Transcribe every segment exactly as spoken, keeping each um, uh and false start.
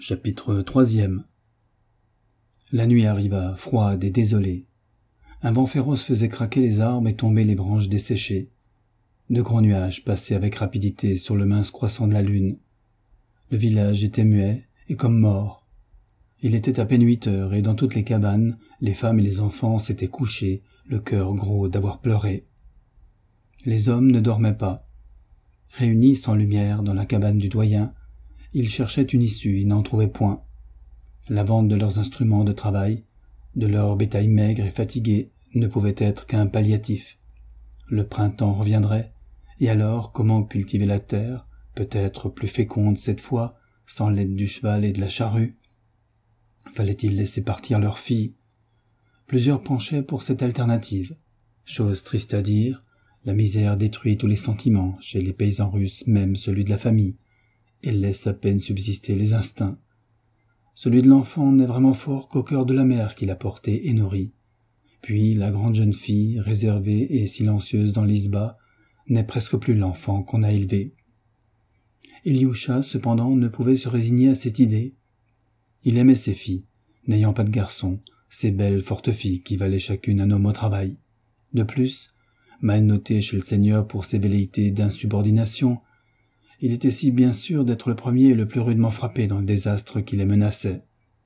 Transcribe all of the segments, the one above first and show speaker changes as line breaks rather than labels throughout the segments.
Chapitre troisième. La nuit arriva, froide et désolée. Un vent féroce faisait craquer les arbres et tomber les branches desséchées. De gros nuages passaient avec rapidité sur le mince croissant de la lune. Le village était muet et comme mort. Il était à peine huit heures et dans toutes les cabanes, les femmes et les enfants s'étaient couchés, le cœur gros d'avoir pleuré. Les hommes ne dormaient pas. Réunis sans lumière dans la cabane du doyen, ils cherchaient une issue et n'en trouvaient point. La vente de leurs instruments de travail, de leur bétail maigre et fatigué, ne pouvait être qu'un palliatif. Le printemps reviendrait, et alors comment cultiver la terre, peut-être plus féconde cette fois, sans l'aide du cheval et de la charrue? Fallait-il laisser partir leurs filles? Plusieurs penchaient pour cette alternative. Chose triste à dire, la misère détruit tous les sentiments, chez les paysans russes, même celui de la famille. Elle laisse à peine subsister les instincts. Celui de l'enfant n'est vraiment fort qu'au cœur de la mère qui l'a porté et nourri. Puis la grande jeune fille, réservée et silencieuse dans l'isba, n'est presque plus l'enfant qu'on a élevé. Ilyusha, cependant, ne pouvait se résigner à cette idée. Il aimait ses filles, n'ayant pas de garçons, ces belles fortes filles qui valaient chacune un homme au travail. De plus, mal noté chez le seigneur pour ses velléités d'insubordination, il était si bien sûr d'être le premier et le plus rudement frappé dans le désastre qui les menaçait.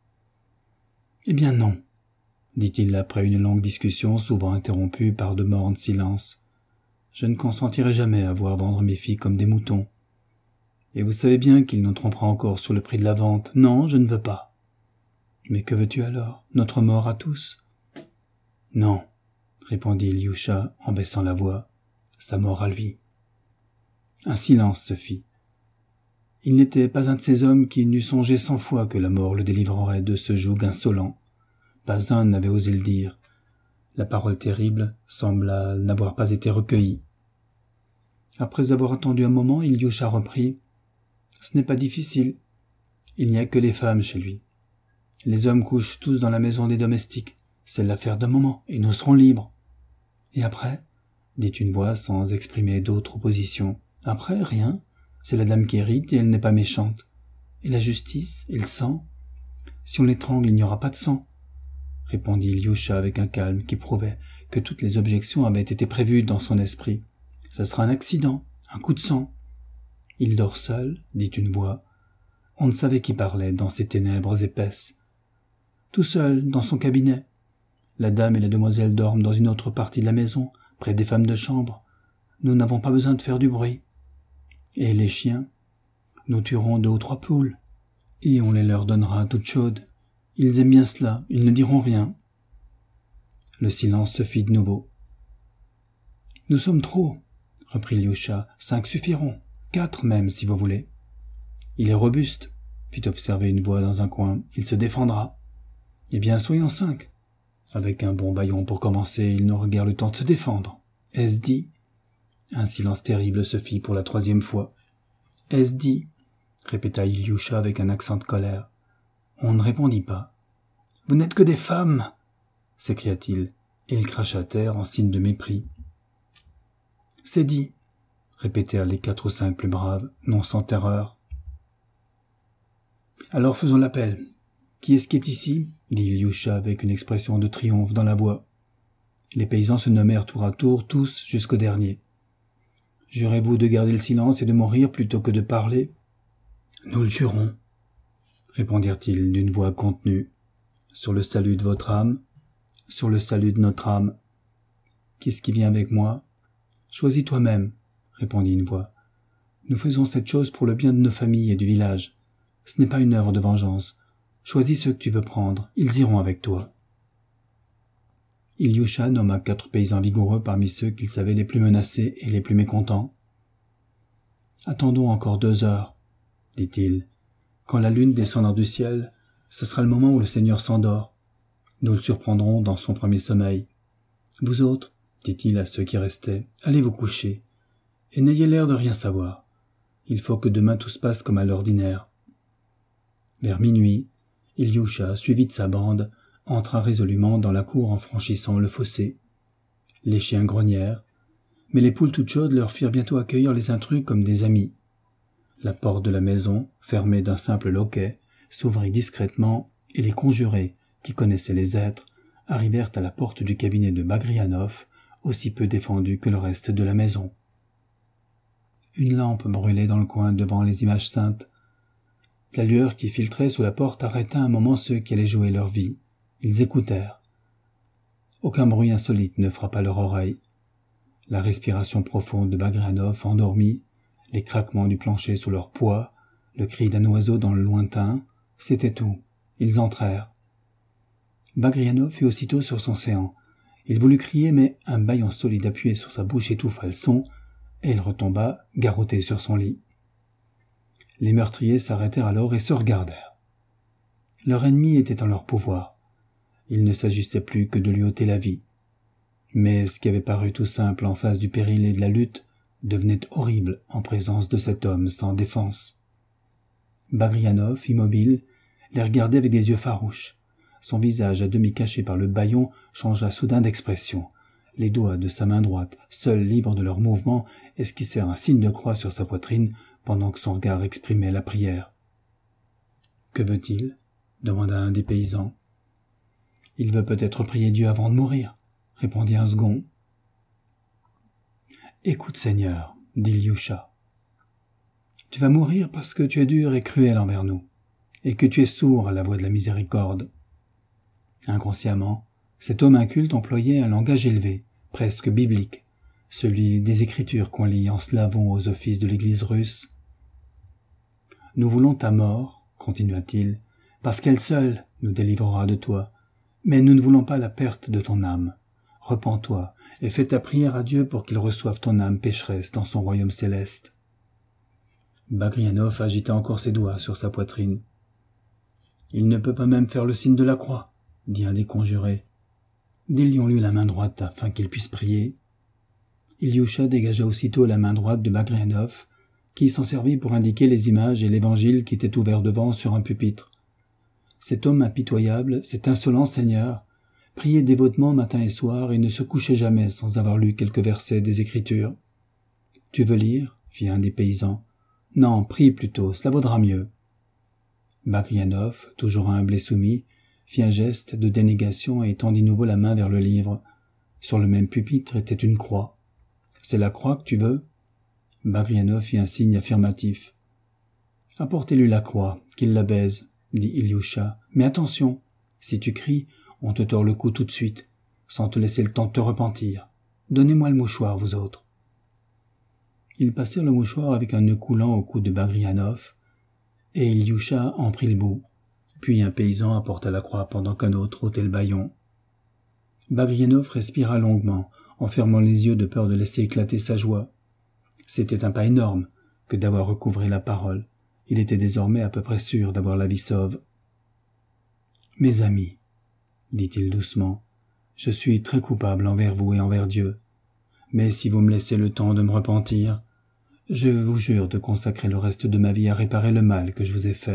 « Eh bien non, » dit-il après une longue discussion souvent interrompue par de mornes silences. « Je ne consentirai jamais à voir vendre mes filles comme des moutons. Et vous savez bien qu'il nous trompera encore sur le prix de la vente. Non, je ne veux pas. »« Mais que veux-tu alors? Notre mort à tous ?»« Non, » répondit Ilyusha en baissant la voix, « sa mort à lui. » Un silence se fit. Il n'était pas un de ces hommes qui n'eût songé cent fois que la mort le délivrerait de ce joug insolent. Pas un n'avait osé le dire. La parole terrible sembla n'avoir pas été recueillie. Après avoir attendu un moment, Ilyusha reprit. « Ce n'est pas difficile. Il n'y a que les femmes chez lui. Les hommes couchent tous dans la maison des domestiques. C'est l'affaire d'un moment, et nous serons libres. »« Et après ?» dit une voix sans exprimer d'autre opposition. « Après, rien. C'est la dame qui hérite et elle n'est pas méchante. Et la justice, et le sang? Si on l'étrangle, il n'y aura pas de sang. » répondit Ilyusha avec un calme qui prouvait que toutes les objections avaient été prévues dans son esprit. « Ce sera un accident, un coup de sang. »« Il dort seul, » dit une voix. On ne savait qui parlait dans ces ténèbres épaisses. « Tout seul, dans son cabinet. La dame et la demoiselle dorment dans une autre partie de la maison, près des femmes de chambre. Nous n'avons pas besoin de faire du bruit. Et les chiens? Nous tuerons deux ou trois poules, et on les leur donnera toutes chaudes. Ils aiment bien cela, ils ne diront rien. » Le silence se fit de nouveau. « Nous sommes trop, » reprit Ilyusha. « Cinq suffiront, quatre même, si vous voulez. »« Il est robuste, » fit observer une voix dans un coin. « Il se défendra. »« Eh bien, soyons cinq. » Avec un bon bâillon pour commencer, il n'aura guère le temps de se défendre. « Est-ce dit ?» Un silence terrible se fit pour la troisième fois. « Est-ce dit ?» répéta Ilyusha avec un accent de colère. On ne répondit pas. « Vous n'êtes que des femmes !» s'écria-t-il, et il cracha à terre en signe de mépris. « C'est dit !» répétèrent les quatre ou cinq plus braves, non sans terreur. « Alors faisons l'appel. Qui est-ce qui est ici ?» dit Ilyusha avec une expression de triomphe dans la voix. Les paysans se nommèrent tour à tour, tous jusqu'au dernier. « Jurez-vous de garder le silence et de mourir plutôt que de parler ?»« Nous le jurons, » répondirent-ils d'une voix contenue. « Sur le salut de votre âme, sur le salut de notre âme. »« Qu'est-ce qui vient avec moi ?»« Choisis toi-même, » répondit une voix. « Nous faisons cette chose pour le bien de nos familles et du village. Ce n'est pas une œuvre de vengeance. Choisis ceux que tu veux prendre, ils iront avec toi. » Ilyusha nomma quatre paysans vigoureux parmi ceux qu'il savait les plus menacés et les plus mécontents. « Attendons encore deux heures, » dit-il. « Quand la lune descendra du ciel, ce sera le moment où le Seigneur s'endort. Nous le surprendrons dans son premier sommeil. Vous autres, dit-il à ceux qui restaient, allez vous coucher, et n'ayez l'air de rien savoir. Il faut que demain tout se passe comme à l'ordinaire. » Vers minuit, Ilyusha, suivi de sa bande, entra résolument dans la cour en franchissant le fossé. Les chiens grognèrent, mais les poules toutes chaudes leur firent bientôt accueillir les intrus comme des amis. La porte de la maison, fermée d'un simple loquet, s'ouvrit discrètement et les conjurés, qui connaissaient les êtres, arrivèrent à la porte du cabinet de Bagrianov, aussi peu défendu que le reste de la maison. Une lampe brûlait dans le coin devant les images saintes. La lueur qui filtrait sous la porte arrêta un moment ceux qui allaient jouer leur vie. Ils écoutèrent. Aucun bruit insolite ne frappa leur oreille. La respiration profonde de Bagrianov endormit, les craquements du plancher sous leur poids, le cri d'un oiseau dans le lointain, c'était tout. Ils entrèrent. Bagrianov fut aussitôt sur son séant. Il voulut crier, mais un bâillon solide appuyé sur sa bouche étouffa le son, et il retomba, garrotté sur son lit. Les meurtriers s'arrêtèrent alors et se regardèrent. Leur ennemi était en leur pouvoir. Il ne s'agissait plus que de lui ôter la vie. Mais ce qui avait paru tout simple en face du péril et de la lutte devenait horrible en présence de cet homme sans défense. Bagrianov, immobile, les regardait avec des yeux farouches. Son visage à demi caché par le bâillon changea soudain d'expression. Les doigts de sa main droite, seuls libres de leurs mouvements, esquissèrent un signe de croix sur sa poitrine pendant que son regard exprimait la prière. « Que veut-il » demanda un des paysans. « Il veut peut-être prier Dieu avant de mourir » répondit un second. « Écoute, Seigneur, dit Ilyusha. Tu vas mourir parce que tu es dur et cruel envers nous, et que tu es sourd à la voix de la miséricorde. » Inconsciemment, cet homme inculte employait un langage élevé, presque biblique, celui des écritures qu'on lit en slavon aux offices de l'Église russe. « Nous voulons ta mort, continua-t-il, parce qu'elle seule nous délivrera de toi, mais nous ne voulons pas la perte de ton âme. Repens-toi et fais ta prière à Dieu pour qu'il reçoive ton âme pécheresse dans son royaume céleste. » Bagrianov agita encore ses doigts sur sa poitrine. « Il ne peut pas même faire le signe de la croix, » dit un des conjurés. « Délions-lui la main droite afin qu'il puisse prier. » Ilyusha dégagea aussitôt la main droite de Bagrianov, qui s'en servit pour indiquer les images et l'évangile qui étaient ouverts devant sur un pupitre. Cet homme impitoyable, cet insolent seigneur, priait dévotement matin et soir et ne se couchait jamais sans avoir lu quelques versets des Écritures. « Tu veux lire » fit un des paysans. « Non, prie plutôt, cela vaudra mieux. » Bagrianov, toujours humble et soumis, fit un geste de dénégation et tendit nouveau la main vers le livre. Sur le même pupitre était une croix. « C'est la croix que tu veux » Bagrianov fit un signe affirmatif. « Apportez-lui la croix, qu'il la baise, » dit Ilyusha. « Mais attention, si tu cries, on te tord le cou tout de suite, sans te laisser le temps de te repentir. Donnez-moi le mouchoir, vous autres. » Ils passèrent le mouchoir avec un nœud coulant au cou de Bagrianov, et Ilyusha en prit le bout. Puis un paysan apporta la croix pendant qu'un autre ôtait le bâillon. Bagrianov respira longuement, en fermant les yeux de peur de laisser éclater sa joie. C'était un pas énorme que d'avoir recouvré la parole. Il était désormais à peu près sûr d'avoir la vie sauve. « Mes amis, dit-il doucement, je suis très coupable envers vous et envers Dieu. Mais si vous me laissez le temps de me repentir, je vous jure de consacrer le reste de ma vie à réparer le mal que je vous ai fait. »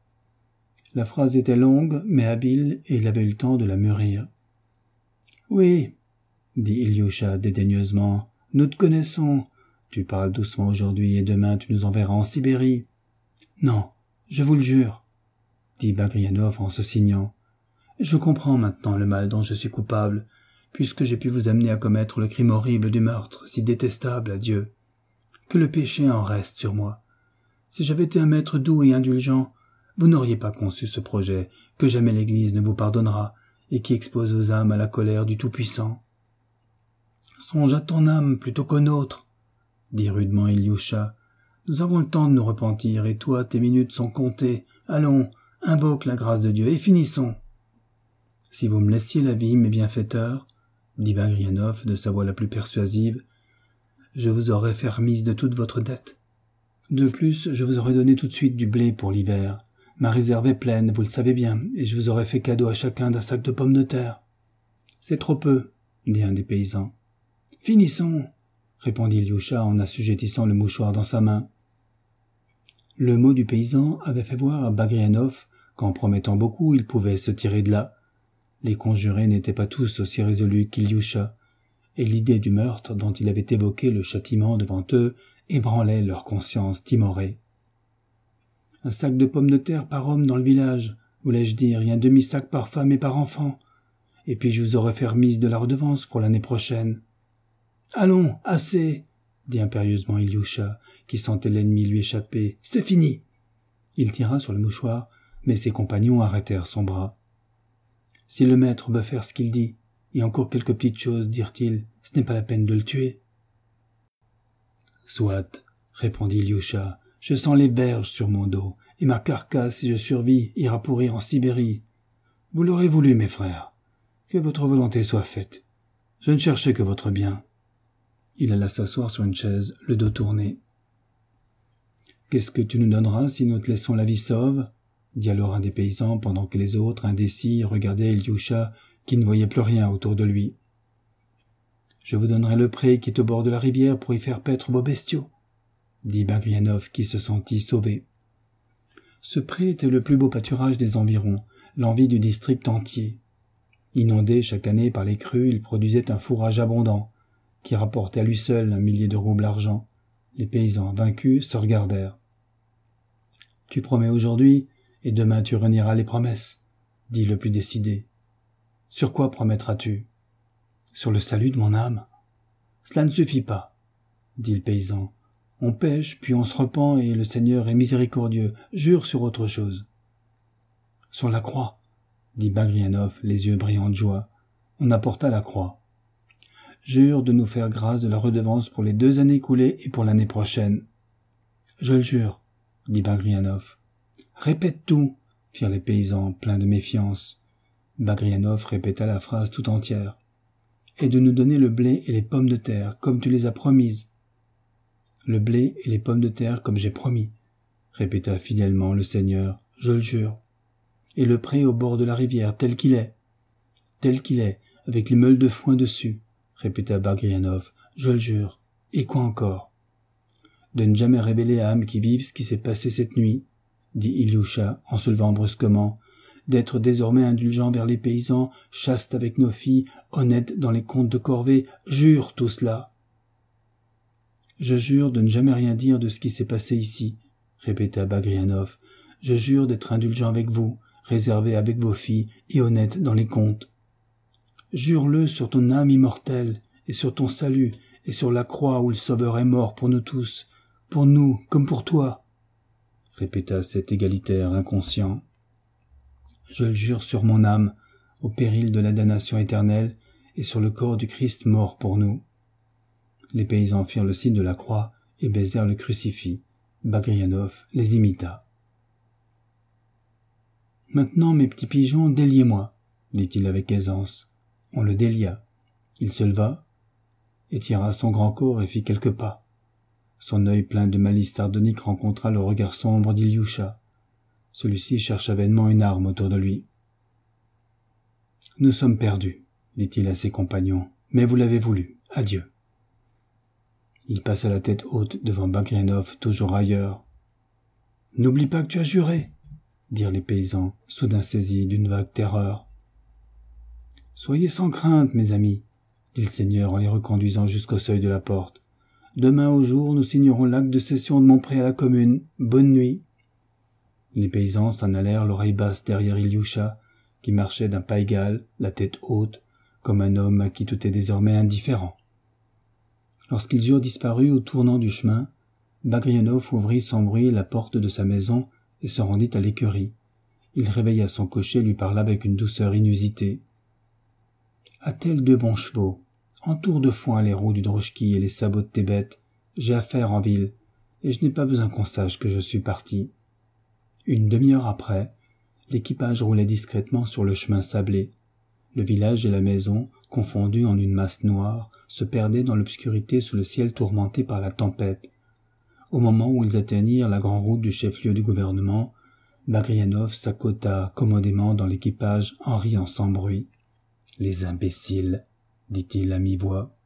La phrase était longue, mais habile, et il avait eu le temps de la mûrir. « Oui, dit Ilyusha dédaigneusement, nous te connaissons. Tu parles doucement aujourd'hui et demain tu nous enverras en Sibérie. »« Non, je vous le jure, dit Bagrianov en se signant. Je comprends maintenant le mal dont je suis coupable, puisque j'ai pu vous amener à commettre le crime horrible du meurtre, si détestable à Dieu. Que le péché en reste sur moi. Si j'avais été un maître doux et indulgent, vous n'auriez pas conçu ce projet que jamais l'Église ne vous pardonnera et qui expose vos âmes à la colère du Tout-Puissant. Songe à ton âme plutôt qu'au nôtre, dit rudement Ilyusha. Nous avons le temps de nous repentir et toi, tes minutes sont comptées. Allons, invoque la grâce de Dieu et finissons. Si vous me laissiez la vie, mes bienfaiteurs, dit Bagrianov de sa voix la plus persuasive, je vous aurais fait remise de toute votre dette. De plus, je vous aurais donné tout de suite du blé pour l'hiver. Ma réserve est pleine, vous le savez bien, et je vous aurais fait cadeau à chacun d'un sac de pommes de terre. C'est trop peu, dit un des paysans. Finissons, répondit Ilyusha en assujettissant le mouchoir dans sa main. Le mot du paysan avait fait voir à Bagrianov qu'en promettant beaucoup, il pouvait se tirer de là. Les conjurés n'étaient pas tous aussi résolus qu'Ilyusha, et l'idée du meurtre dont il avait évoqué le châtiment devant eux ébranlait leur conscience timorée. Un sac de pommes de terre par homme dans le village, voulais-je dire, et un demi-sac par femme et par enfant. Et puis je vous aurais fait remise de la redevance pour l'année prochaine. »« Allons, assez !» dit impérieusement Ilyusha, qui sentait l'ennemi lui échapper. « C'est fini !» Il tira sur le mouchoir, mais ses compagnons arrêtèrent son bras. « Si le maître veut faire ce qu'il dit, et encore quelques petites choses, dirent-ils, ce n'est pas la peine de le tuer. »« Soit, » répondit Ilyusha, « je sens les verges sur mon dos, et ma carcasse, si je survis, ira pourrir en Sibérie. Vous l'aurez voulu, mes frères. Que votre volonté soit faite. Je ne cherchais que votre bien. » Il alla s'asseoir sur une chaise, le dos tourné. « Qu'est-ce que tu nous donneras si nous te laissons la vie sauve ?» dit alors un des paysans, pendant que les autres, indécis, regardaient Ilyusha, qui ne voyait plus rien autour de lui. « Je vous donnerai le pré qui est au bord de la rivière pour y faire paître vos bestiaux, » dit Bagrianov, qui se sentit sauvé. Ce pré était le plus beau pâturage des environs, l'envie du district entier. Inondé chaque année par les crues, il produisait un fourrage abondant, qui rapportait à lui seul un millier de roubles argent. Les paysans vaincus se regardèrent. « Tu promets aujourd'hui, et demain tu renieras les promesses, » dit le plus décidé. « Sur quoi promettras-tu ? » ?»« Sur le salut de mon âme. »« Cela ne suffit pas, » dit le paysan. « On pêche, puis on se repent, et le Seigneur est miséricordieux. Jure sur autre chose. »« Sur la croix, » dit Bagrianov, les yeux brillants de joie. On apporta la croix. « Jure de nous faire grâce de la redevance pour les deux années écoulées et pour l'année prochaine. »« Je le jure, » dit Bagrianov. « Répète tout, » firent les paysans, pleins de méfiance. Bagrianov répéta la phrase tout entière. « Et de nous donner le blé et les pommes de terre, comme tu les as promises. »« Le blé et les pommes de terre, comme j'ai promis, » répéta fidèlement le Seigneur. « Je le jure. »« Et le pré au bord de la rivière, tel qu'il est. »« Tel qu'il est, avec les meules de foin dessus, » répéta Bagrianov. « Je le jure. Et quoi encore ? » « De ne jamais révéler à âme qui vive ce qui s'est passé cette nuit, » dit Ilyusha en se levant brusquement, « d'être désormais indulgent vers les paysans, chaste avec nos filles, honnête dans les comptes de corvée. Jure tout cela. »« Je jure de ne jamais rien dire de ce qui s'est passé ici, » répéta Bagrianov. « Je jure d'être indulgent avec vous, réservé avec vos filles et honnête dans les comptes. »« Jure-le sur ton âme immortelle et sur ton salut et sur la croix où le Sauveur est mort pour nous tous, pour nous comme pour toi, » répéta cet égalitaire inconscient. « Je le jure sur mon âme, au péril de la damnation éternelle, et sur le corps du Christ mort pour nous. » Les paysans firent le signe de la croix et baisèrent le crucifix. Bagrianov les imita. « Maintenant, mes petits pigeons, déliez-moi, » dit-il avec aisance. On le délia. Il se leva, étira son grand corps et fit quelques pas. Son œil plein de malice sardonique rencontra le regard sombre d'Ilyusha. Celui-ci chercha vainement une arme autour de lui. « Nous sommes perdus, » dit-il à ses compagnons, « mais vous l'avez voulu. Adieu. » Il passa la tête haute devant Bagrianov, toujours railleur. « N'oublie pas que tu as juré, » dirent les paysans, soudain saisis d'une vague terreur. « Soyez sans crainte, mes amis, » dit le seigneur en les reconduisant jusqu'au seuil de la porte. « Demain au jour, nous signerons l'acte de cession de mon pré à la commune. Bonne nuit. » Les paysans s'en allèrent l'oreille basse derrière Ilyusha, qui marchait d'un pas égal, la tête haute, comme un homme à qui tout est désormais indifférent. Lorsqu'ils eurent disparu au tournant du chemin, Bagrianov ouvrit sans bruit la porte de sa maison et se rendit à l'écurie. Il réveilla son cocher et lui parla avec une douceur inusitée. « A-t-elle deux bons chevaux ? Entoure de foin les roues du drochki et les sabots de tes bêtes. J'ai affaire en ville, et je n'ai pas besoin qu'on sache que je suis parti. » Une demi-heure après, l'équipage roulait discrètement sur le chemin sablé. Le village et la maison, confondus en une masse noire, se perdaient dans l'obscurité sous le ciel tourmenté par la tempête. Au moment où ils atteignirent la grande route du chef-lieu du gouvernement, Bagrianov s'accota commodément dans l'équipage en riant sans bruit. « Les imbéciles !» dit-il à mi-voix.